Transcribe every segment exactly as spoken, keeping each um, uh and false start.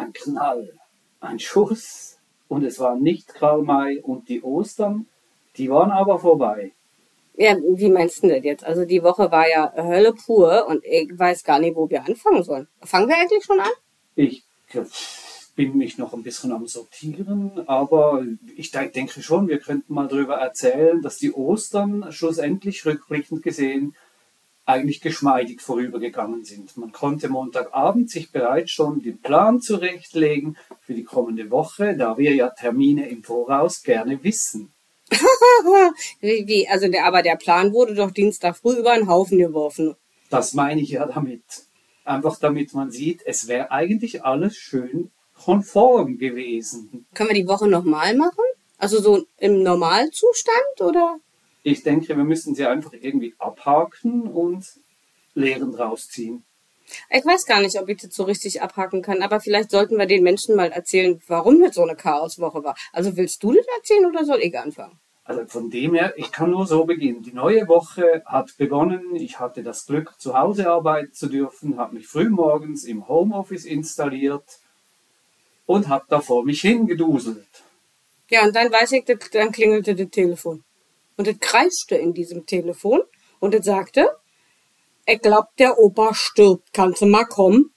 ein Knall, ein Schuss und es war nicht Karl May und die Ostern, die waren aber vorbei. Ja, wie meinst du das jetzt? Also die Woche war ja Hölle pur und ich weiß gar nicht, wo wir anfangen sollen. Fangen wir eigentlich schon an? Ich bin mich noch ein bisschen am Sortieren, aber ich denke schon, wir könnten mal darüber erzählen, dass die Ostern schlussendlich rückblickend gesehen eigentlich geschmeidig vorübergegangen sind. Man konnte Montagabend sich bereits schon den Plan zurechtlegen für die kommende Woche, da wir ja Termine im Voraus gerne wissen. wie, wie, also der, aber der Plan wurde doch Dienstag früh über den Haufen geworfen. Das meine ich ja damit. Einfach damit man sieht, es wäre eigentlich alles schön konform gewesen. Können wir die Woche nochmal machen? Also so im Normalzustand, oder? Ich denke, wir müssen sie einfach irgendwie abhaken und Lehren draus ziehen. Ich weiß gar nicht, ob ich das so richtig abhaken kann, aber vielleicht sollten wir den Menschen mal erzählen, warum das so eine Chaoswoche war. Also willst du das erzählen oder soll ich anfangen? Also von dem her, ich kann nur so beginnen. Die neue Woche hat begonnen. Ich hatte das Glück, zu Hause arbeiten zu dürfen, habe mich frühmorgens im Homeoffice installiert und habe da vor mich hingeduselt. Ja, und dann weiß ich, dann klingelte das Telefon. Und es kreischte in diesem Telefon und es sagte, ich glaub, der Opa stirbt, kannst du mal kommen?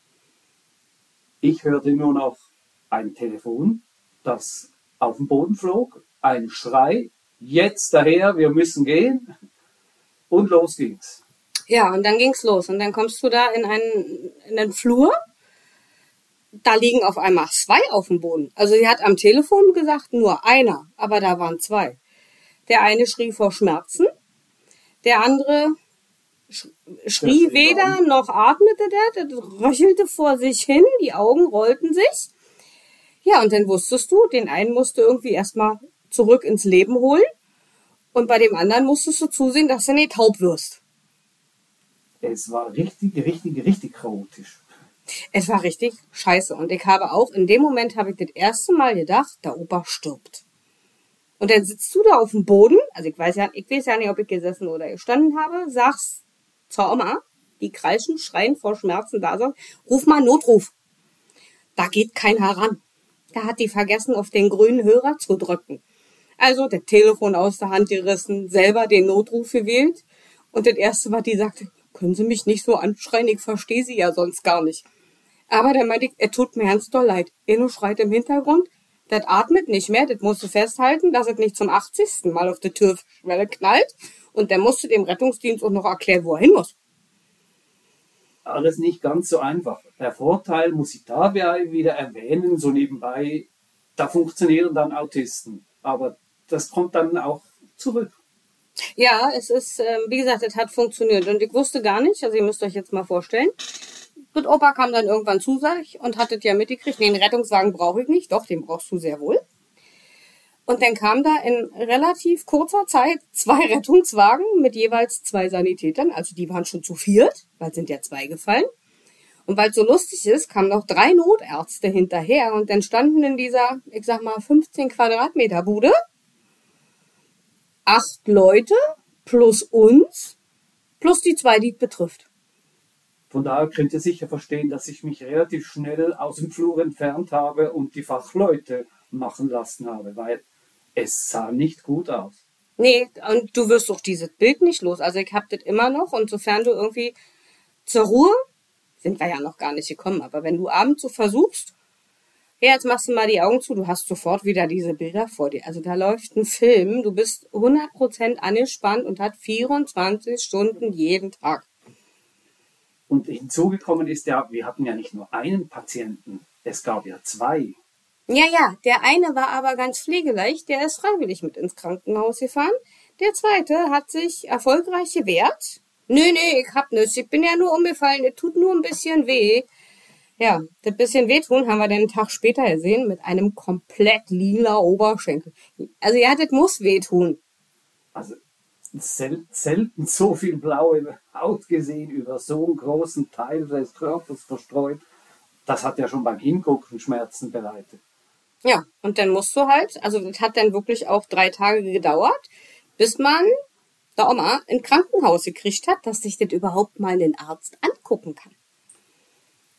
Ich hörte nur noch ein Telefon, das auf den Boden flog, ein Schrei, jetzt daher, wir müssen gehen, und los ging's. Ja, und dann ging's los und dann kommst du da in einen, in einen Flur, da liegen auf einmal zwei auf dem Boden. Also sie hat am Telefon gesagt, nur einer, aber da waren zwei. Der eine schrie vor Schmerzen, der andere sch- schrie weder noch atmete der, der röchelte vor sich hin, die Augen rollten sich. Ja, und dann wusstest du, den einen musst du irgendwie erstmal zurück ins Leben holen und bei dem anderen musstest du zusehen, dass du nicht taub wirst. Es war richtig, richtig, richtig chaotisch. Es war richtig scheiße und ich habe auch, in dem Moment habe ich das erste Mal gedacht, der Opa stirbt. Und dann sitzt du da auf dem Boden, also ich weiß ja, ich weiß ja nicht, ob ich gesessen oder gestanden habe, sagst zur Oma, die kreischen, schreien vor Schmerzen da sind, ruf mal Notruf. Da geht keiner ran. Da hat die vergessen, auf den grünen Hörer zu drücken. Also das Telefon aus der Hand gerissen, selber den Notruf gewählt und das erste, was die sagte, können Sie mich nicht so anschreien, ich verstehe Sie ja sonst gar nicht. Aber dann meinte ich, er tut mir ganz doll leid. Eno schreit im Hintergrund, das atmet nicht mehr, das musst du festhalten, dass es nicht zum achtzigsten Mal auf die Türschwelle knallt. Und dann musst du dem Rettungsdienst auch noch erklären, wo er hin muss. Alles nicht ganz so einfach. Der Vorteil muss ich dabei wieder erwähnen, so nebenbei, da funktionieren dann Autisten. Aber das kommt dann auch zurück. Ja, es ist, äh, wie gesagt, es hat funktioniert. Und ich wusste gar nicht, also ihr müsst euch jetzt mal vorstellen, und Opa kam dann irgendwann zu sich und hat es ja mitgekriegt, den Rettungswagen brauche ich nicht, doch, den brauchst du sehr wohl. Und dann kam da in relativ kurzer Zeit zwei Rettungswagen mit jeweils zwei Sanitätern, also die waren schon zu viert, weil sind ja zwei gefallen. Und weil es so lustig ist, kamen noch drei Notärzte hinterher und dann standen in dieser, ich sag mal, fünfzehn Quadratmeter Bude acht Leute plus uns, plus die zwei, die es betrifft. Von daher könnt ihr sicher verstehen, dass ich mich relativ schnell aus dem Flur entfernt habe und die Fachleute machen lassen habe, weil es sah nicht gut aus. Nee, und du wirst doch dieses Bild nicht los. Also ich hab das immer noch und sofern du irgendwie zur Ruhe, sind wir ja noch gar nicht gekommen, aber wenn du abends so versuchst, ja, jetzt machst du mal die Augen zu, du hast sofort wieder diese Bilder vor dir. Also da läuft ein Film, du bist hundert Prozent angespannt und hat vierundzwanzig Stunden jeden Tag. Und hinzugekommen ist ja, wir hatten ja nicht nur einen Patienten, es gab ja zwei. Ja, ja, der eine war aber ganz pflegeleicht, der ist freiwillig mit ins Krankenhaus gefahren. Der zweite hat sich erfolgreich gewehrt. Nö, nö, ich hab nichts, ich bin ja nur umgefallen, es tut nur ein bisschen weh. Ja, das bisschen wehtun haben wir dann einen Tag später gesehen mit einem komplett lila Oberschenkel. Also ja, das muss wehtun. Also sel selten so viel blaue Haut gesehen über so einen großen Teil des Körpers verstreut. Das hat ja schon beim Hingucken Schmerzen bereitet. Ja, und dann musst du halt, also das hat dann wirklich auch drei Tage gedauert, bis man der Oma ein Krankenhaus gekriegt hat, dass sich das überhaupt mal ein Arzt angucken kann.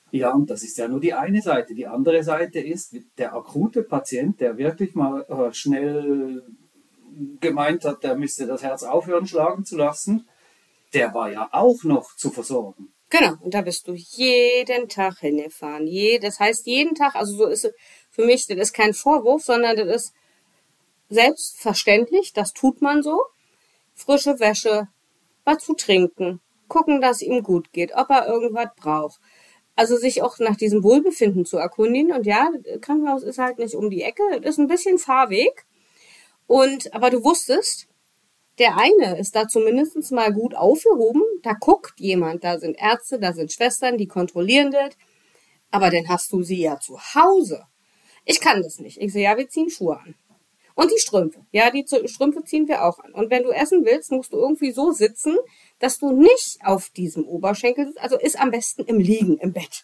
Ja, und das ist ja nur die eine Seite. Die andere Seite ist der akute Patient, der wirklich mal äh, schnell gemeint hat, der müsste das Herz aufhören schlagen zu lassen, der war ja auch noch zu versorgen. Genau, und da bist du jeden Tag hingefahren. Je, das heißt jeden Tag, also so ist es für mich, das ist kein Vorwurf, sondern das ist selbstverständlich, das tut man so. Frische Wäsche, was zu trinken, gucken, dass ihm gut geht, ob er irgendwas braucht. Also sich auch nach diesem Wohlbefinden zu erkundigen. Und ja, das Krankenhaus ist halt nicht um die Ecke, das ist ein bisschen Fahrweg. Und, aber du wusstest, der eine ist da zumindest mal gut aufgehoben, da guckt jemand, da sind Ärzte, da sind Schwestern, die kontrollieren das. Aber dann hast du sie ja zu Hause. Ich kann das nicht. Ich sehe, ja, wir ziehen Schuhe an. Und die Strümpfe. Ja, die Strümpfe ziehen wir auch an. Und wenn du essen willst, musst du irgendwie so sitzen, dass du nicht auf diesem Oberschenkel sitzt. Also ist am besten im Liegen, im Bett.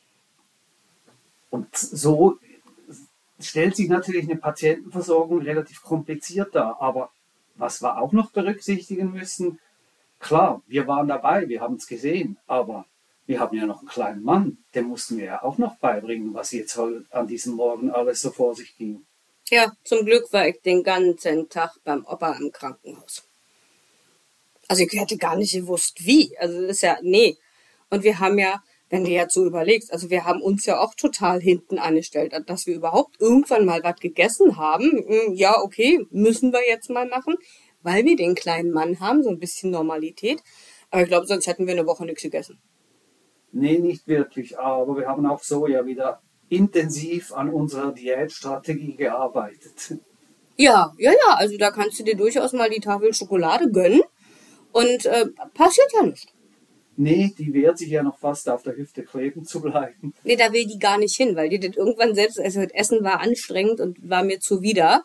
Und so stellt sich natürlich eine Patientenversorgung relativ kompliziert dar. Aber was wir auch noch berücksichtigen müssen, klar, wir waren dabei, wir haben es gesehen, aber wir haben ja noch einen kleinen Mann, dem mussten wir ja auch noch beibringen, was jetzt halt an diesem Morgen alles so vor sich ging. Ja, zum Glück war ich den ganzen Tag beim Opa im Krankenhaus. Also ich hätte gar nicht gewusst, wie. Also das ist ja, nee. Und wir haben ja, wenn du jetzt so überlegst, also wir haben uns ja auch total hinten angestellt, dass wir überhaupt irgendwann mal was gegessen haben. Ja, okay, müssen wir jetzt mal machen, weil wir den kleinen Mann haben, so ein bisschen Normalität. Aber ich glaube, sonst hätten wir eine Woche nichts gegessen. Nee, nicht wirklich, aber wir haben auch so ja wieder intensiv an unserer Diätstrategie gearbeitet. Ja, ja, ja, also da kannst du dir durchaus mal die Tafel Schokolade gönnen und äh, passiert ja nicht. Nee, die wehrt sich ja noch fast auf der Hüfte kleben zu bleiben. Nee, da will die gar nicht hin, weil die das irgendwann selbst, also das Essen war anstrengend und war mir zuwider.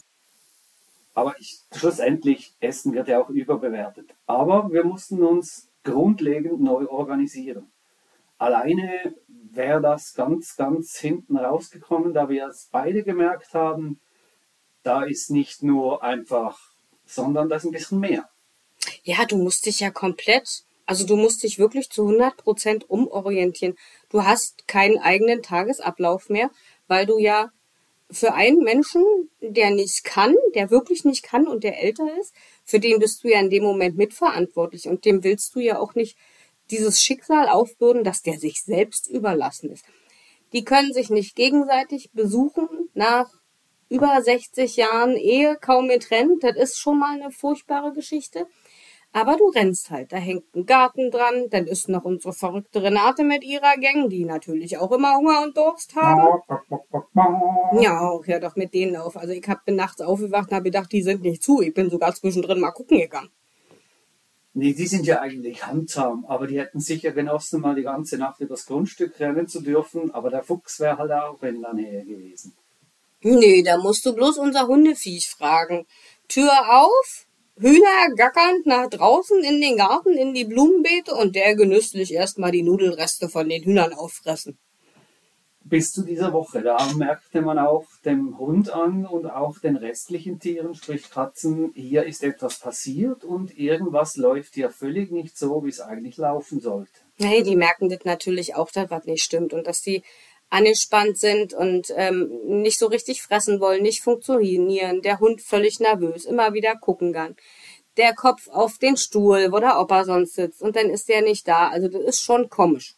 Aber ich, schlussendlich, Essen wird ja auch überbewertet. Aber wir mussten uns grundlegend neu organisieren. Alleine wäre das ganz, ganz hinten rausgekommen, da wir es beide gemerkt haben, da ist nicht nur einfach, sondern da ist ein bisschen mehr. Ja, du musst dich ja komplett, also du musst dich wirklich zu hundert Prozent umorientieren. Du hast keinen eigenen Tagesablauf mehr, weil du ja für einen Menschen, der nicht kann, der wirklich nicht kann und der älter ist, für den bist du ja in dem Moment mitverantwortlich und dem willst du ja auch nicht dieses Schicksal aufbürden, dass der sich selbst überlassen ist. Die können sich nicht gegenseitig besuchen nach über sechzig Jahren Ehe, kaum getrennt. Das ist schon mal eine furchtbare Geschichte. Aber du rennst halt, da hängt ein Garten dran, dann ist noch unsere verrückte Renate mit ihrer Gang, die natürlich auch immer Hunger und Durst haben. Ja, hör doch mit denen auf. Also ich hab, bin nachts aufgewacht und habe gedacht, die sind nicht zu. Ich bin sogar zwischendrin mal gucken gegangen. Nee, die sind ja eigentlich handsam, aber die hätten sicher genossen, mal die ganze Nacht übers Grundstück rennen zu dürfen, aber der Fuchs wäre halt auch in der Nähe gewesen. Nee, da musst du bloß unser Hundeviech fragen. Tür auf, Hühner gackernd nach draußen in den Garten, in die Blumenbeete und der genüsslich erstmal die Nudelreste von den Hühnern auffressen. Bis zu dieser Woche, da merkte man auch dem Hund an und auch den restlichen Tieren, sprich Katzen, hier ist etwas passiert und irgendwas läuft hier völlig nicht so, wie es eigentlich laufen sollte. Nee, die merken das natürlich auch, dass was nicht stimmt und dass die angespannt sind und ähm, nicht so richtig fressen wollen, nicht funktionieren, der Hund völlig nervös, immer wieder gucken kann. Der Kopf auf den Stuhl, wo der Opa sonst sitzt und dann ist der nicht da. Also das ist schon komisch.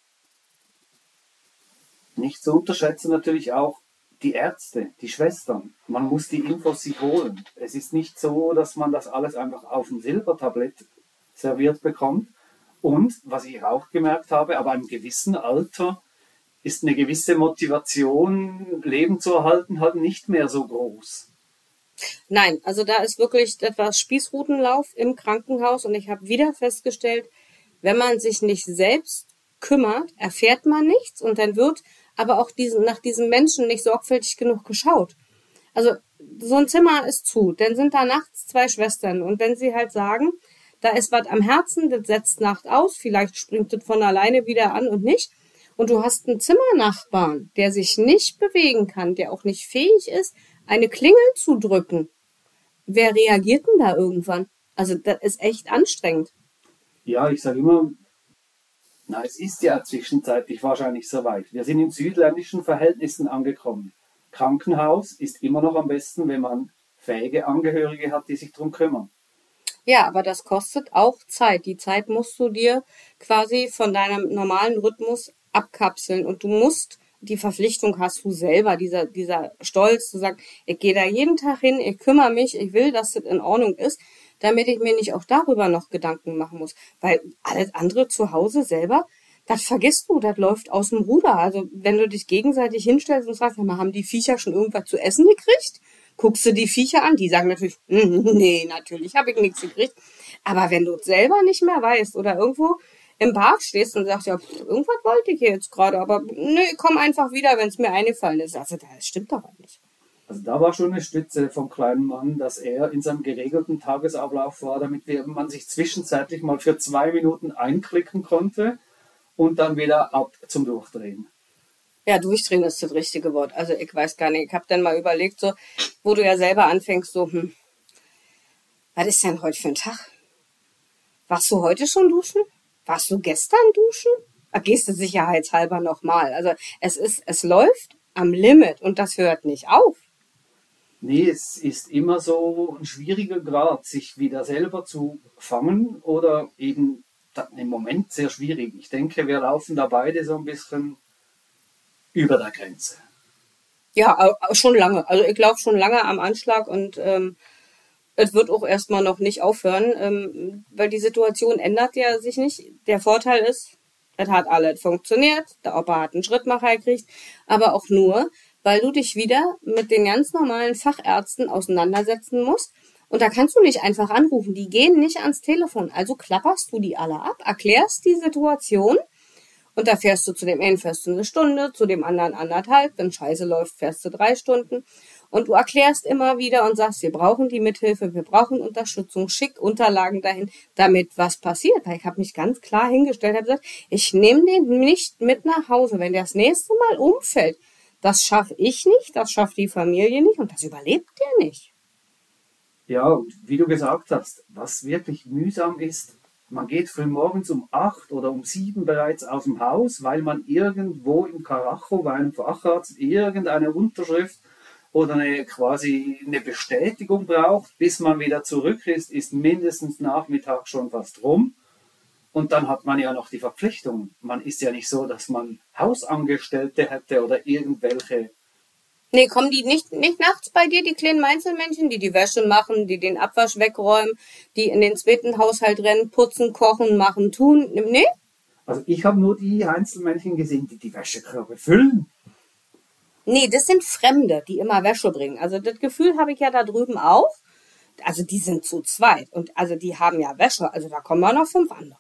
Nicht zu unterschätzen natürlich auch die Ärzte, die Schwestern. Man muss die Infos sich holen. Es ist nicht so, dass man das alles einfach auf dem Silbertablett serviert bekommt. Und, was ich auch gemerkt habe, aber einem gewissen Alter ist eine gewisse Motivation, Leben zu erhalten, halt nicht mehr so groß. Nein, also da ist wirklich etwas Spießrutenlauf im Krankenhaus und ich habe wieder festgestellt, wenn man sich nicht selbst kümmert, erfährt man nichts und dann wird aber auch diesen, nach diesem Menschen nicht sorgfältig genug geschaut. Also so ein Zimmer ist zu, dann sind da nachts zwei Schwestern und wenn sie halt sagen, da ist was am Herzen, das setzt Nacht aus, vielleicht springt das von alleine wieder an und nicht. Und du hast einen Zimmernachbarn, der sich nicht bewegen kann, der auch nicht fähig ist, eine Klingel zu drücken. Wer reagiert denn da irgendwann? Also das ist echt anstrengend. Ja, ich sage immer, Na, es ist ja zwischenzeitlich wahrscheinlich soweit. Wir sind in südländischen Verhältnissen angekommen. Krankenhaus ist immer noch am besten, wenn man fähige Angehörige hat, die sich darum kümmern. Ja, aber das kostet auch Zeit. Die Zeit musst du dir quasi von deinem normalen Rhythmus abkapseln und du musst, die Verpflichtung hast du selber, dieser, dieser Stolz zu sagen, ich gehe da jeden Tag hin, ich kümmere mich, ich will, dass das in Ordnung ist, damit ich mir nicht auch darüber noch Gedanken machen muss. Weil alles andere zu Hause selber, das vergisst du, das läuft aus dem Ruder. Also wenn du dich gegenseitig hinstellst und sagst, haben die Viecher schon irgendwas zu essen gekriegt? Guckst du die Viecher an, die sagen natürlich, nee, natürlich habe ich nichts gekriegt. Aber wenn du es selber nicht mehr weißt oder irgendwo im Bad stehst und sagst, ja, pff, irgendwas wollte ich jetzt gerade, aber nee, komm einfach wieder, wenn es mir eingefallen ist. Also das stimmt doch nicht. Also da war schon eine Stütze vom kleinen Mann, dass er in seinem geregelten Tagesablauf war, damit wir, man sich zwischenzeitlich mal für zwei Minuten einklicken konnte und dann wieder ab zum Durchdrehen. Ja, durchdrehen ist das richtige Wort. Also ich weiß gar nicht. Ich habe dann mal überlegt, so, wo du ja selber anfängst, so, hm, was ist denn heute für ein Tag? Warst du heute schon duschen? Warst du gestern duschen? Da gehst du sicherheitshalber nochmal. Also es ist, es läuft am Limit und das hört nicht auf. Nee, es ist immer so ein schwieriger Grad, sich wieder selber zu fangen oder eben im Moment sehr schwierig. Ich denke, wir laufen da beide so ein bisschen über der Grenze. Ja, schon lange. Also ich laufe schon lange am Anschlag und ähm, es wird auch erstmal noch nicht aufhören, ähm, weil die Situation ändert ja sich nicht. Der Vorteil ist, es hat alles funktioniert, der Opa hat einen Schrittmacher gekriegt, aber auch nur, weil du dich wieder mit den ganz normalen Fachärzten auseinandersetzen musst. Und da kannst du nicht einfach anrufen, die gehen nicht ans Telefon. Also klapperst du die alle ab, erklärst die Situation und da fährst du zu dem einen fährst du eine Stunde, zu dem anderen anderthalb, wenn Scheiße läuft, fährst du drei Stunden. Und du erklärst immer wieder und sagst, wir brauchen die Mithilfe, wir brauchen Unterstützung, schick Unterlagen dahin, damit was passiert. Weil ich habe mich ganz klar hingestellt, habe gesagt, ich nehme den nicht mit nach Hause. Wenn der das nächste Mal umfällt, das schaffe ich nicht, das schafft die Familie nicht und das überlebt der nicht. Ja, und wie du gesagt hast, was wirklich mühsam ist, man geht früh morgens um acht oder um sieben bereits aus dem Haus, weil man irgendwo im Karacho bei einem Facharzt irgendeine Unterschrift oder eine, quasi eine Bestätigung braucht. Bis man wieder zurück ist, ist mindestens Nachmittag schon fast rum. Und dann hat man ja noch die Verpflichtung. Man ist ja nicht so, dass man Hausangestellte hätte oder irgendwelche. Nee, kommen die nicht, nicht nachts bei dir, die kleinen Einzelmännchen, die die Wäsche machen, die den Abwasch wegräumen, die in den zweiten Haushalt rennen, putzen, kochen, machen, tun? Nee? Also ich habe nur die Einzelmännchen gesehen, die die Wäschekörbe füllen. Nee, das sind Fremde, die immer Wäsche bringen. Also das Gefühl habe ich ja da drüben auch. Also die sind zu zweit und also die haben ja Wäsche, also da kommen auch noch fünf andere.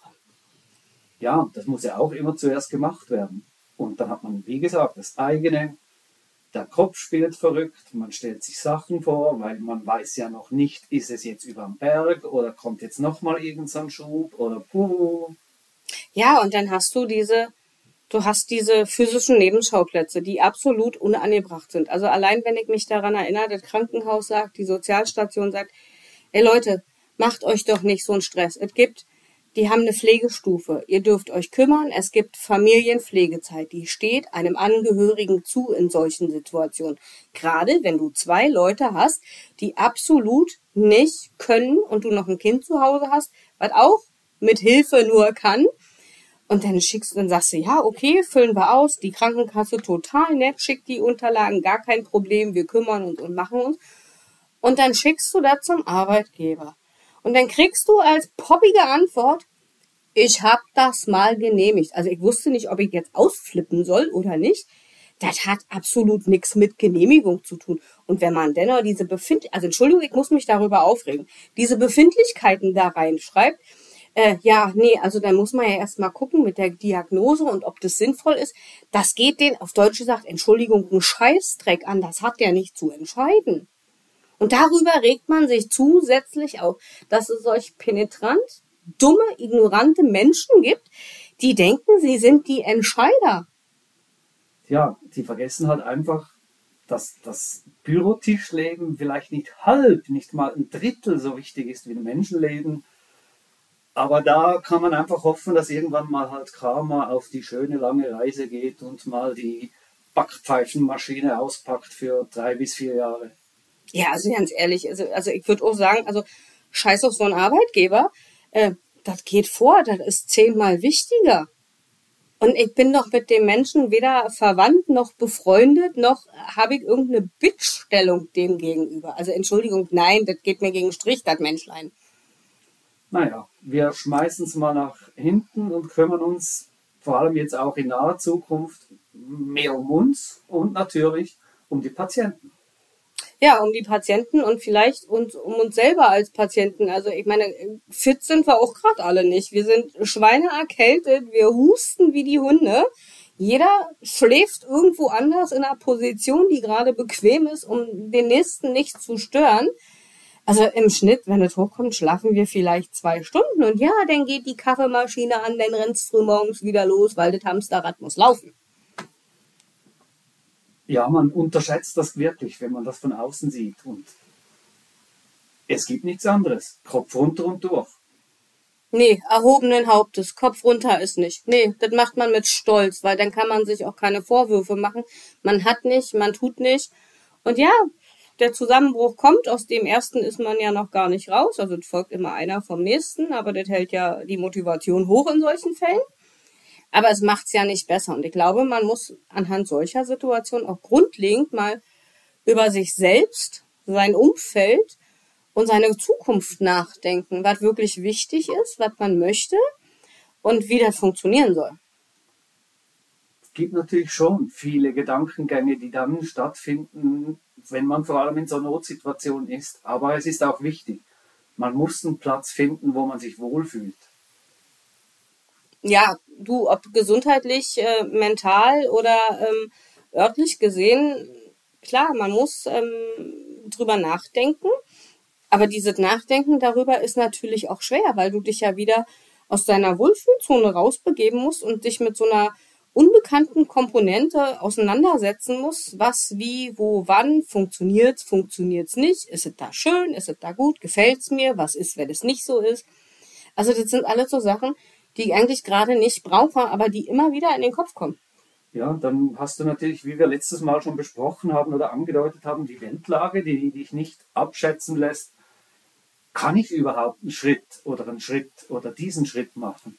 Ja, das muss ja auch immer zuerst gemacht werden. Und dann hat man, wie gesagt, das eigene. Der Kopf spielt verrückt, man stellt sich Sachen vor, weil man weiß ja noch nicht, ist es jetzt über den Berg oder kommt jetzt nochmal irgendein Schub oder puh. Ja, und dann hast du diese, du hast diese physischen Nebenschauplätze, die absolut unangebracht sind. Also allein, wenn ich mich daran erinnere, das Krankenhaus sagt, die Sozialstation sagt, ey Leute, macht euch doch nicht so einen Stress. Es gibt Die haben eine Pflegestufe. Ihr dürft euch kümmern. Es gibt Familienpflegezeit. Die steht einem Angehörigen zu in solchen Situationen. Gerade wenn du zwei Leute hast, die absolut nicht können und du noch ein Kind zu Hause hast, was auch mit Hilfe nur kann. Und dann schickst du, dann sagst du, ja, okay, füllen wir aus. Die Krankenkasse total nett, schickt die Unterlagen, gar kein Problem. Wir kümmern uns und machen uns. Und dann schickst du das zum Arbeitgeber. Und dann kriegst du als poppige Antwort, ich habe das mal genehmigt. Also ich wusste nicht, ob ich jetzt ausflippen soll oder nicht. Das hat absolut nichts mit Genehmigung zu tun. Und wenn man dennoch diese Befindlichkeiten, also Entschuldigung, ich muss mich darüber aufregen, diese Befindlichkeiten da reinschreibt, äh, ja, nee, also dann muss man ja erstmal gucken mit der Diagnose und ob das sinnvoll ist. Das geht den, auf Deutsch gesagt, Entschuldigung, einen Scheißdreck an. Das hat der nicht zu entscheiden. Und darüber regt man sich zusätzlich auf, dass es solch penetrant, dumme, ignorante Menschen gibt, die denken, sie sind die Entscheider. Ja, die vergessen halt einfach, dass das Bürotischleben vielleicht nicht halb, nicht mal ein Drittel so wichtig ist wie ein Menschenleben. Aber da kann man einfach hoffen, dass irgendwann mal halt Kramer auf die schöne lange Reise geht und mal die Backpfeifenmaschine auspackt für drei bis vier Jahre. Ja, also ganz ehrlich, also, also ich würde auch sagen, also scheiß auf so einen Arbeitgeber, äh, das geht vor, das ist zehnmal wichtiger. Und ich bin doch mit dem Menschen weder verwandt noch befreundet, noch habe ich irgendeine Bittstellung dem gegenüber. Also Entschuldigung, nein, das geht mir gegen den Strich, das Menschlein. Naja, wir schmeißen es mal nach hinten und kümmern uns vor allem jetzt auch in naher Zukunft mehr um uns und natürlich um die Patienten. Ja, um die Patienten und vielleicht und um uns selber als Patienten. Also ich meine, fit sind wir auch gerade alle nicht. Wir sind Schweine erkältet, wir husten wie die Hunde. Jeder schläft irgendwo anders in einer Position, die gerade bequem ist, um den Nächsten nicht zu stören. Also im Schnitt, wenn es hochkommt, schlafen wir vielleicht zwei Stunden. Und ja, dann geht die Kaffeemaschine an, dann rennst du morgens wieder los, weil das Hamsterrad muss laufen. Ja, man unterschätzt das wirklich, wenn man das von außen sieht. Und es gibt nichts anderes. Kopf runter und durch. Nee, erhobenen Hauptes, Kopf runter ist nicht. Nee, das macht man mit Stolz, weil dann kann man sich auch keine Vorwürfe machen. Man hat nicht, man tut nicht. Und ja, der Zusammenbruch kommt, aus dem ersten ist man ja noch gar nicht raus. Also es folgt immer einer vom nächsten, aber das hält ja die Motivation hoch in solchen Fällen. Aber es macht's ja nicht besser. Und ich glaube, man muss anhand solcher Situationen auch grundlegend mal über sich selbst, sein Umfeld und seine Zukunft nachdenken, was wirklich wichtig ist, was man möchte und wie das funktionieren soll. Es gibt natürlich schon viele Gedankengänge, die dann stattfinden, wenn man vor allem in so einer Notsituation ist. Aber es ist auch wichtig, man muss einen Platz finden, wo man sich wohlfühlt. Ja, du, ob gesundheitlich, äh, mental oder ähm, örtlich gesehen, klar, man muss ähm, drüber nachdenken. Aber dieses Nachdenken darüber ist natürlich auch schwer, weil du dich ja wieder aus deiner Wohlfühlzone rausbegeben musst und dich mit so einer unbekannten Komponente auseinandersetzen musst. Was, wie, wo, wann, funktioniert's, funktioniert's nicht, ist es da schön, ist es da gut, gefällt's mir, was ist, wenn es nicht so ist. Also das sind alles so Sachen, die ich eigentlich gerade nicht brauche, aber die immer wieder in den Kopf kommen. Ja, dann hast du natürlich, wie wir letztes Mal schon besprochen haben oder angedeutet haben, die Weltlage, die dich nicht abschätzen lässt. Kann ich überhaupt einen Schritt oder einen Schritt oder diesen Schritt machen?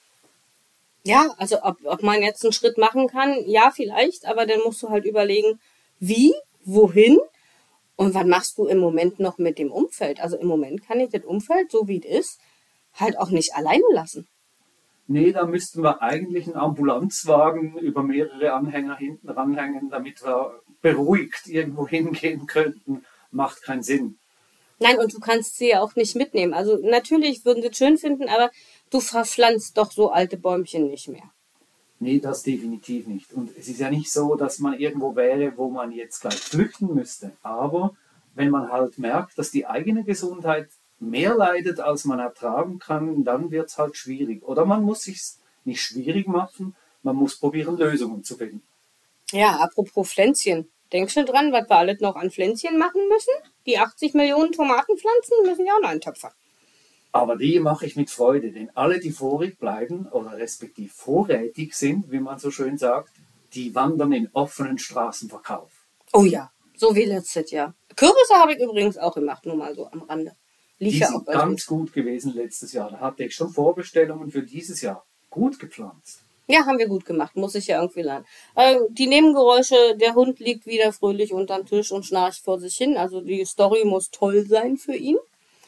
Ja, also ob, ob man jetzt einen Schritt machen kann, ja vielleicht, aber dann musst du halt überlegen, wie, wohin und was machst du im Moment noch mit dem Umfeld. Also im Moment kann ich das Umfeld, so wie es ist, halt auch nicht alleine lassen. Nee, da müssten wir eigentlich einen Ambulanzwagen über mehrere Anhänger hinten ranhängen, damit wir beruhigt irgendwo hingehen könnten. Macht keinen Sinn. Nein, und du kannst sie ja auch nicht mitnehmen. Also natürlich würden sie es schön finden, aber du verpflanzt doch so alte Bäumchen nicht mehr. Nee, das definitiv nicht. Und es ist ja nicht so, dass man irgendwo wäre, wo man jetzt gleich flüchten müsste. Aber wenn man halt merkt, dass die eigene Gesundheit mehr leidet, als man ertragen kann, dann wird es halt schwierig. Oder man muss sich nicht schwierig machen, man muss probieren, Lösungen zu finden. Ja, apropos Pflänzchen. Denkst du dran, was wir alles noch an Pflänzchen machen müssen? Die achtzig Millionen Tomatenpflanzen müssen ja auch noch in Töpfer. Aber die mache ich mit Freude, denn alle, die vorig bleiben oder respektive vorrätig sind, wie man so schön sagt, die wandern in offenen Straßenverkauf. Oh ja, so wie letztes Jahr. Kürbisse habe ich übrigens auch gemacht, nur mal so am Rande. Lief Die ja sind auch ganz gut gewesen letztes Jahr. Da hatte ich schon Vorbestellungen für dieses Jahr. Gut gepflanzt. Ja, haben wir gut gemacht, muss ich ja irgendwie lernen. Äh, die Nebengeräusche, der Hund liegt wieder fröhlich unterm Tisch und schnarcht vor sich hin. Also die Story muss toll sein für ihn.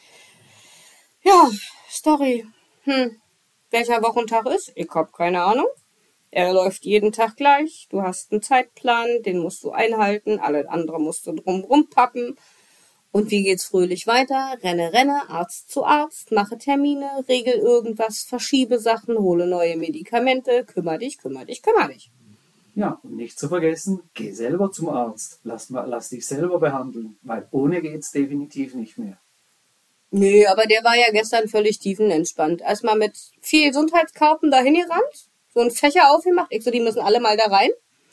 Ja, Story. Hm. Welcher Wochentag ist? Ich hab keine Ahnung. Er läuft jeden Tag gleich. Du hast einen Zeitplan, den musst du einhalten. Alles andere musst du drumrum pappen. Und wie geht's fröhlich weiter? Renne, renne, Arzt zu Arzt, mache Termine, regel irgendwas, verschiebe Sachen, hole neue Medikamente, kümmere dich, kümmere dich, kümmere dich. Ja, und nicht zu vergessen, geh selber zum Arzt. Lass, mal- lass dich selber behandeln, weil ohne geht's definitiv nicht mehr. Nö, aber der war ja gestern völlig tiefenentspannt. Erstmal mit viel Gesundheitskarten dahin gerannt, so einen Fächer aufgemacht. Ich so, die müssen alle mal da rein.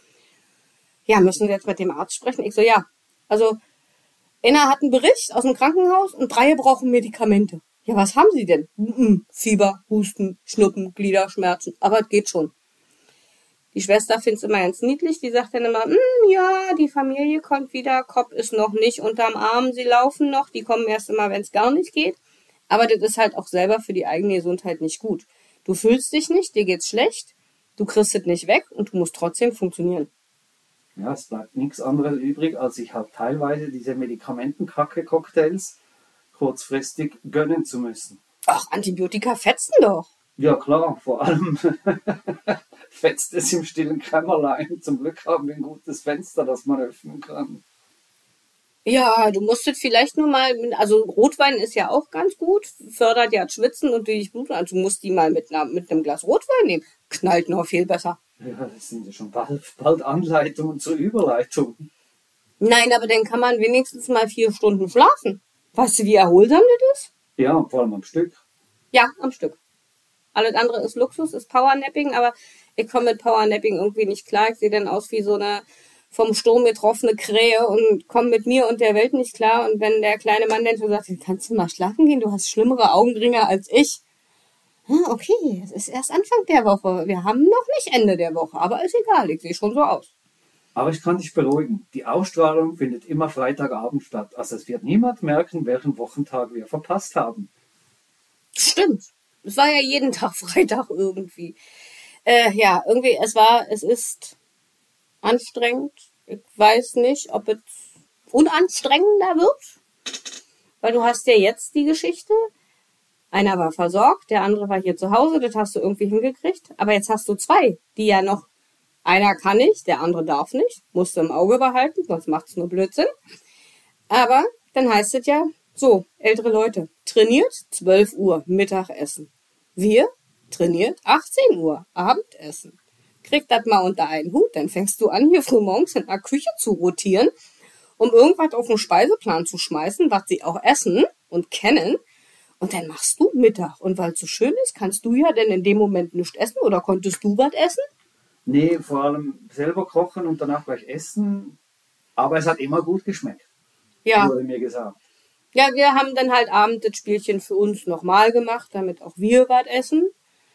Ja, müssen wir jetzt mit dem Arzt sprechen? Ich so, ja. Also, einer hat einen Bericht aus dem Krankenhaus und drei brauchen Medikamente. Ja, was haben Sie denn? Mm, Fieber, Husten, Schnuppen, Gliederschmerzen. Aber es geht schon. Die Schwester findet es immer ganz niedlich. Die sagt dann immer, mm, ja, die Familie kommt wieder. Kopf ist noch nicht unterm Arm. Sie laufen noch. Die kommen erst immer, wenn es gar nicht geht. Aber das ist halt auch selber für die eigene Gesundheit nicht gut. Du fühlst dich nicht, dir geht's schlecht. Du kriegst es nicht weg und du musst trotzdem funktionieren. Ja, es bleibt nichts anderes übrig, als sich halt teilweise diese Medikamentenkacke-Cocktails kurzfristig gönnen zu müssen. Ach, Antibiotika fetzen doch. Ja klar, vor allem fetzt es im stillen Kämmerlein. Zum Glück haben wir ein gutes Fenster, das man öffnen kann. Ja, du musstet vielleicht nur mal, also Rotwein ist ja auch ganz gut, fördert ja das Schwitzen und durch Blut, also du musst die mal mit, einer, mit einem Glas Rotwein nehmen. Knallt noch viel besser. Ja, das sind ja schon bald, bald Anleitungen zur Überleitung. Nein, aber dann kann man wenigstens mal vier Stunden schlafen. Weißt du, wie erholsam das ist? Ja, vor allem am Stück. Ja, am Stück. Alles andere ist Luxus, ist Powernapping, aber ich komme mit Powernapping irgendwie nicht klar. Ich sehe dann aus wie so eine vom Sturm getroffene Krähe und komme mit mir und der Welt nicht klar. Und wenn der kleine Mann dann so sagt, kannst du mal schlafen gehen, du hast schlimmere Augenringe als ich. Okay, es ist erst Anfang der Woche. Wir haben noch nicht Ende der Woche, aber ist egal, ich sehe schon so aus. Aber ich kann dich beruhigen, die Ausstrahlung findet immer Freitagabend statt. Also es wird niemand merken, welchen Wochentag wir verpasst haben. Stimmt. Es war ja jeden Tag Freitag irgendwie. Äh, ja, irgendwie, es war, es ist anstrengend. Ich weiß nicht, ob es unanstrengender wird. Weil du hast ja jetzt die Geschichte. Einer war versorgt, der andere war hier zu Hause, das hast du irgendwie hingekriegt. Aber jetzt hast du zwei, die ja noch, einer kann nicht, der andere darf nicht. Musst du im Auge behalten, sonst macht's nur Blödsinn. Aber dann heißt es ja, so, ältere Leute, trainiert zwölf Uhr Mittagessen. Wir trainiert achtzehn Uhr Abendessen. Krieg das mal unter einen Hut, dann fängst du an, hier früh morgens in der Küche zu rotieren, um irgendwas auf den Speiseplan zu schmeißen, was sie auch essen und kennen. Und dann machst du Mittag. Und weil es so schön ist, kannst du ja denn in dem Moment nichts essen. Oder konntest du was essen? Nee, vor allem selber kochen und danach gleich essen. Aber es hat immer gut geschmeckt. Ja. Wurde mir gesagt. Ja, wir haben dann halt abends das Spielchen für uns nochmal gemacht, damit auch wir was essen.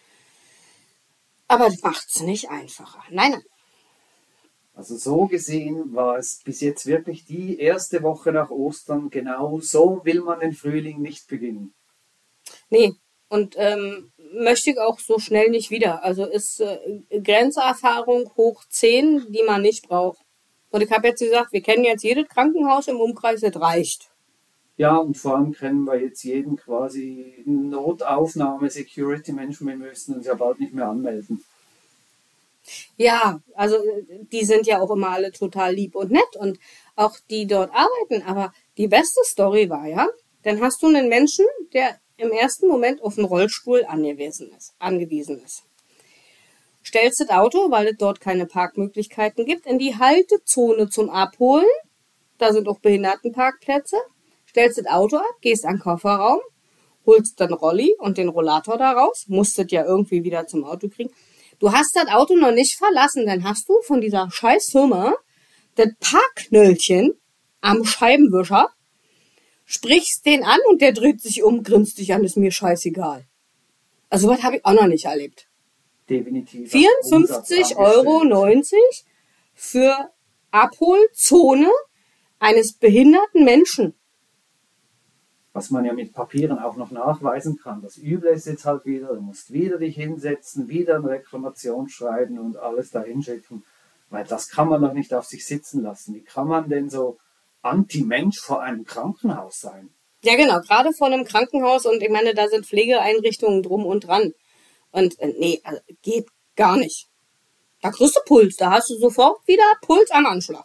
Aber das macht's nicht einfacher. Nein, nein. Also so gesehen war es bis jetzt wirklich die erste Woche nach Ostern. Genau so will man den Frühling nicht beginnen. Nee, und ähm, möchte ich auch so schnell nicht wieder. Also ist äh, Grenzerfahrung hoch zehn, die man nicht braucht. Und ich habe jetzt gesagt, wir kennen jetzt jedes Krankenhaus im Umkreis, das reicht. Ja, und vor allem kennen wir jetzt jeden quasi Notaufnahme-Security-Menschen. Wir müssen uns ja bald nicht mehr anmelden. Ja, also die sind ja auch immer alle total lieb und nett und auch die dort arbeiten. Aber die beste Story war ja, dann hast du einen Menschen, der im ersten Moment auf den Rollstuhl angewiesen ist. Angewiesen ist. Stellst das Auto, weil es dort keine Parkmöglichkeiten gibt, in die Haltezone zum Abholen. Da sind auch Behindertenparkplätze. Stellst das Auto ab, gehst an den Kofferraum, holst dann Rolli und den Rollator da raus, musst das ja irgendwie wieder zum Auto kriegen. Du hast das Auto noch nicht verlassen, dann hast du von dieser scheiß Firma das Parkknöllchen am Scheibenwischer, sprichst den an und der dreht sich um, grinst dich an, ist mir scheißegal. Also was habe ich auch noch nicht erlebt. Definitiv. vierundfünfzig Euro neunzig für Abholzone eines behinderten Menschen. Was man ja mit Papieren auch noch nachweisen kann. Das Üble ist jetzt halt wieder, du musst wieder dich hinsetzen, wieder eine Reklamation schreiben und alles dahin schicken. Weil das kann man doch nicht auf sich sitzen lassen. Wie kann man denn so Anti-Mensch vor einem Krankenhaus sein? Ja genau, gerade vor einem Krankenhaus und ich meine, da sind Pflegeeinrichtungen drum und dran. Und äh, nee, also, geht gar nicht. Da kriegst du Puls, da hast du sofort wieder Puls am Anschlag.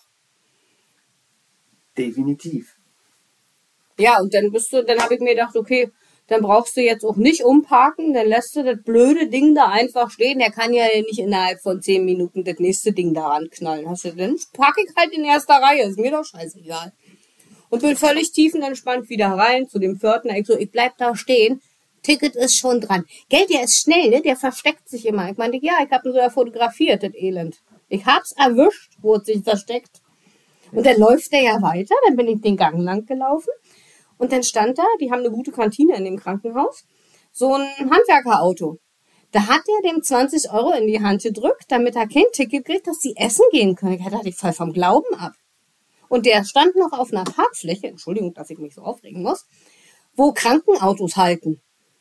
Definitiv. Ja, und dann bist du, dann habe ich mir gedacht, okay, dann brauchst du jetzt auch nicht umparken, dann lässt du das blöde Ding da einfach stehen. Der kann ja nicht innerhalb von zehn Minuten das nächste Ding daran knallen. Hast du denn? Park ich halt in erster Reihe, ist mir doch scheißegal. Und bin völlig tiefenentspannt wieder rein zu dem Pförtner. Ich so, ich bleib da stehen. Ticket ist schon dran. Gell, der ist schnell, ne? Der versteckt sich immer. Ich meinte, ja, ich hab ihn so fotografiert, das Elend. Ich hab's erwischt, wo es sich versteckt. Und dann läuft der ja weiter, dann bin ich den Gang lang gelaufen. Und dann stand da, die haben eine gute Kantine in dem Krankenhaus, so ein Handwerkerauto. Da hat er dem zwanzig Euro in die Hand gedrückt, damit er kein Ticket kriegt, dass sie essen gehen können. Da hatte ich voll vom Glauben ab. Und der stand noch auf einer Parkfläche, Entschuldigung, dass ich mich so aufregen muss, wo Krankenautos halten.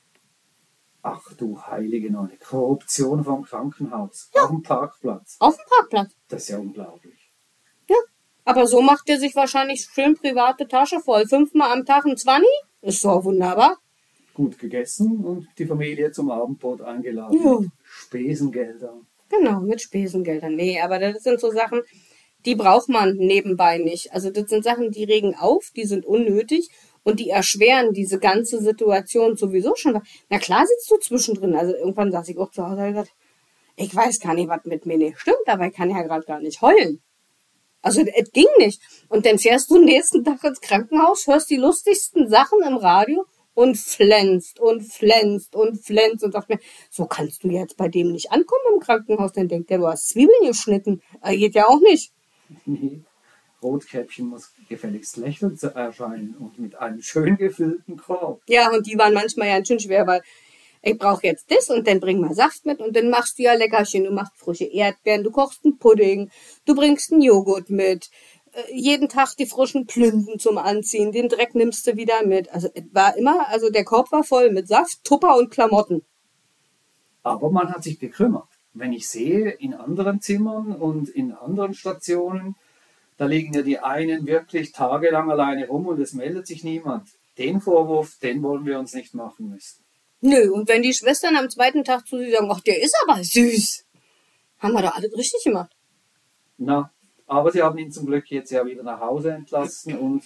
Ach du heilige Neune, Korruption vom Krankenhaus, ja. Auf dem Parkplatz. Auf dem Parkplatz. Das ist ja unglaublich. Ja, aber so macht er sich wahrscheinlich schön private Tasche voll. Fünfmal am Tag ein Zwanni, ist so wunderbar. Gut gegessen und die Familie zum Abendbrot eingeladen. Ja. Mit Spesengelder. Genau, mit Spesengeldern. Nee, aber das sind so Sachen, die braucht man nebenbei nicht. Also das sind Sachen, die regen auf, die sind unnötig und die erschweren diese ganze Situation sowieso schon. Na klar sitzt du zwischendrin. Also irgendwann saß ich auch zu Hause und gesagt, ich weiß gar nicht, was mit mir nicht stimmt, aber ich kann ja gerade gar nicht heulen. Also es ging nicht. Und dann fährst du nächsten Tag ins Krankenhaus, hörst die lustigsten Sachen im Radio und flänzt und flänzt und flänzt und sagt mir, so kannst du jetzt bei dem nicht ankommen im Krankenhaus. Dann denkt der, du hast Zwiebeln geschnitten. Äh, geht ja auch nicht. Nee, Rotkäppchen muss gefälligst lächelnd erscheinen und mit einem schön gefüllten Korb. Ja, und die waren manchmal ja schön schwer, weil ich brauche jetzt das und dann bring mal Saft mit und dann machst du ja Leckerchen. Du machst frische Erdbeeren, du kochst einen Pudding, du bringst einen Joghurt mit. Jeden Tag die frischen Plünden zum Anziehen, den Dreck nimmst du wieder mit. Also es war immer, also der Korb war voll mit Saft, Tupper und Klamotten. Aber man hat sich gekümmert. Wenn ich sehe, in anderen Zimmern und in anderen Stationen, da liegen ja die einen wirklich tagelang alleine rum und es meldet sich niemand. Den Vorwurf, den wollen wir uns nicht machen müssen. Nö, und wenn die Schwestern am zweiten Tag zu sie sagen, ach, der ist aber süß, haben wir doch alles richtig gemacht. Na, aber sie haben ihn zum Glück jetzt ja wieder nach Hause entlassen und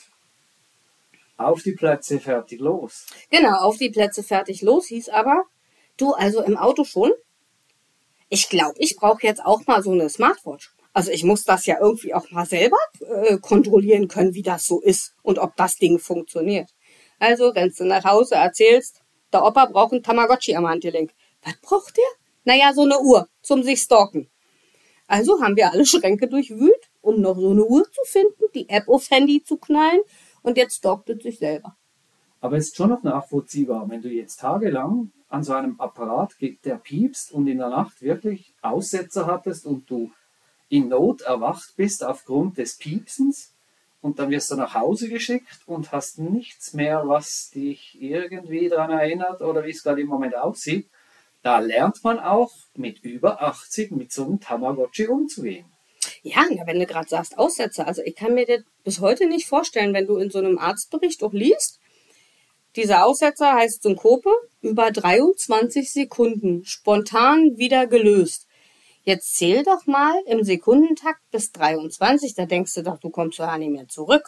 auf die Plätze, fertig, los. Genau, auf die Plätze, fertig, los, hieß aber, du, also im Auto schon? Ich glaube, ich brauche jetzt auch mal so eine Smartwatch. Also ich muss das ja irgendwie auch mal selber äh, kontrollieren können, wie das so ist und ob das Ding funktioniert. Also rennst du nach Hause, erzählst, der Opa braucht ein Tamagotchi am Handgelenk. Was braucht der? Naja, so eine Uhr zum sich stalken. Also haben wir alle Schränke durchwühlt, um noch so eine Uhr zu finden, die App aufs Handy zu knallen und jetzt stalkt es sich selber. Aber es ist schon noch nachvollziehbar, wenn du jetzt tagelang an so einem Apparat, der piepst und in der Nacht wirklich Aussetzer hattest und du in Not erwacht bist aufgrund des Piepsens und dann wirst du nach Hause geschickt und hast nichts mehr, was dich irgendwie daran erinnert oder wie es gerade im Moment aussieht. Da lernt man auch mit über achtzig mit so einem Tamagotchi umzugehen. Ja, na, wenn du gerade sagst, Aussetzer. Also ich kann mir das bis heute nicht vorstellen, wenn du in so einem Arztbericht auch liest, dieser Aussetzer heißt Synkope, über dreiundzwanzig Sekunden, spontan wieder gelöst. Jetzt zähl doch mal im Sekundentakt bis dreiundzwanzig, da denkst du doch, du kommst ja nicht mehr zurück.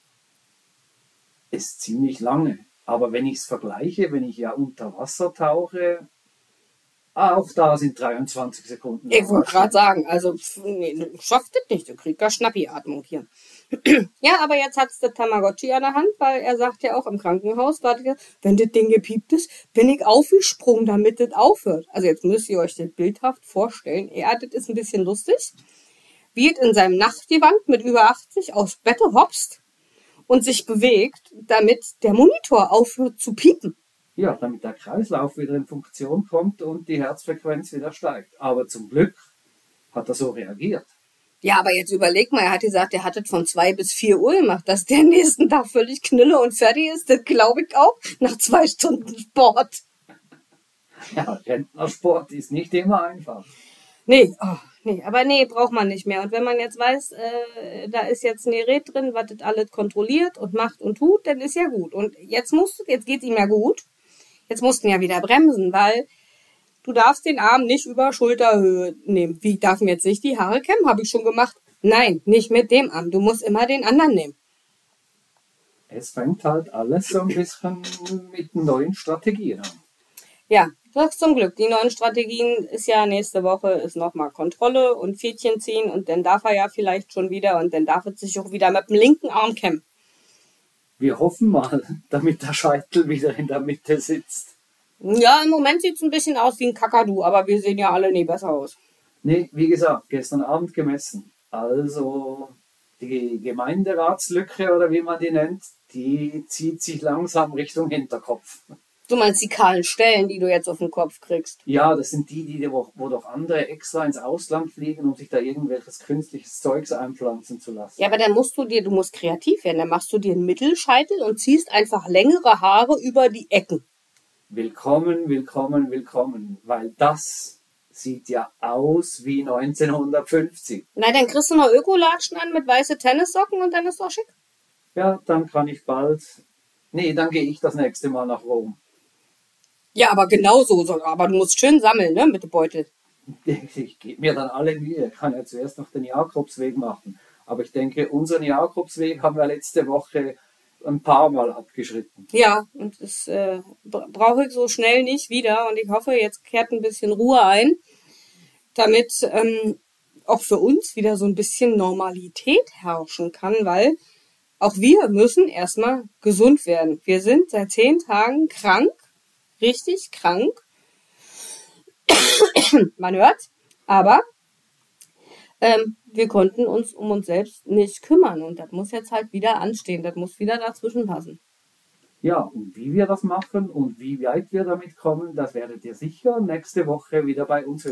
Ist ziemlich lange. Aber wenn ich es vergleiche, wenn ich ja unter Wasser tauche, auch da sind dreiundzwanzig Sekunden. Ich wollte gerade sagen, also nee, du schaffst das nicht, du kriegst ja Schnappi-Atmung hier. Ja, aber jetzt hat's der Tamagotchi an der Hand, weil er sagt ja auch im Krankenhaus, warte, wenn das Ding gepiept ist, bin ich aufgesprungen, damit das aufhört. Also jetzt müsst ihr euch das bildhaft vorstellen. Ja, das ist ein bisschen lustig. Wie es in seinem Nachtgewand mit über achtzig aus Bette hopst und sich bewegt, damit der Monitor aufhört zu piepen. Ja, damit der Kreislauf wieder in Funktion kommt und die Herzfrequenz wieder steigt. Aber zum Glück hat er so reagiert. Ja, aber jetzt überleg mal, er hat gesagt, er hat es von zwei bis vier Uhr gemacht, dass der nächsten Tag völlig knülle und fertig ist, das glaube ich auch, nach zwei Stunden Sport. Ja, Rentnersport ist nicht immer einfach. Nee, oh, nee, aber nee, braucht man nicht mehr. Und wenn man jetzt weiß, äh, da ist jetzt ein Gerät drin, was das alles kontrolliert und macht und tut, dann ist ja gut. Und jetzt musst du, jetzt geht's ihm ja gut. Jetzt mussten ja wieder bremsen, weil du darfst den Arm nicht über Schulterhöhe nehmen. Wie, ich darf mir jetzt nicht die Haare kämmen? Habe ich schon gemacht. Nein, nicht mit dem Arm. Du musst immer den anderen nehmen. Es fängt halt alles so ein bisschen mit neuen Strategien an. Ja, das zum Glück. Die neuen Strategien ist ja nächste Woche ist nochmal Kontrolle und Fädchen ziehen und dann darf er ja vielleicht schon wieder und dann darf er sich auch wieder mit dem linken Arm kämmen. Wir hoffen mal, damit der Scheitel wieder in der Mitte sitzt. Ja, im Moment sieht es ein bisschen aus wie ein Kakadu, aber wir sehen ja alle nie besser aus. Nee, wie gesagt, gestern Abend gemessen. Also die Gemeinderatslücke oder wie man die nennt, die zieht sich langsam Richtung Hinterkopf. Du meinst die kahlen Stellen, die du jetzt auf den Kopf kriegst? Ja, das sind die, die wo, wo doch andere extra ins Ausland fliegen, um sich da irgendwelches künstliches Zeugs einpflanzen zu lassen. Ja, aber dann musst du dir, du musst kreativ werden. Dann machst du dir einen Mittelscheitel und ziehst einfach längere Haare über die Ecken. Willkommen, willkommen, willkommen, weil das sieht ja aus wie neunzehnhundertfünfzig. Na, dann kriegst du noch Ökolatschen an mit weiße Tennissocken und dann ist doch schick. Ja, dann kann ich bald... Nee, dann gehe ich das nächste Mal nach Rom. Ja, aber genauso sogar. Aber du musst schön sammeln, ne, mit dem Beutel. Ich, ich gebe mir dann alle Mühe. Ich kann ja zuerst noch den Jakobsweg machen. Aber ich denke, unseren Jakobsweg haben wir letzte Woche ein paar Mal abgeschritten. Ja, und das äh, brauche ich so schnell nicht wieder. Und ich hoffe, jetzt kehrt ein bisschen Ruhe ein, damit ähm, auch für uns wieder so ein bisschen Normalität herrschen kann, weil auch wir müssen erstmal gesund werden. Wir sind seit zehn Tagen krank, richtig krank. Man hört, aber ähm, wir konnten uns um uns selbst nicht kümmern. Und das muss jetzt halt wieder anstehen. Das muss wieder dazwischen passen. Ja, und wie wir das machen und wie weit wir damit kommen, das werdet ihr sicher nächste Woche wieder bei uns hören.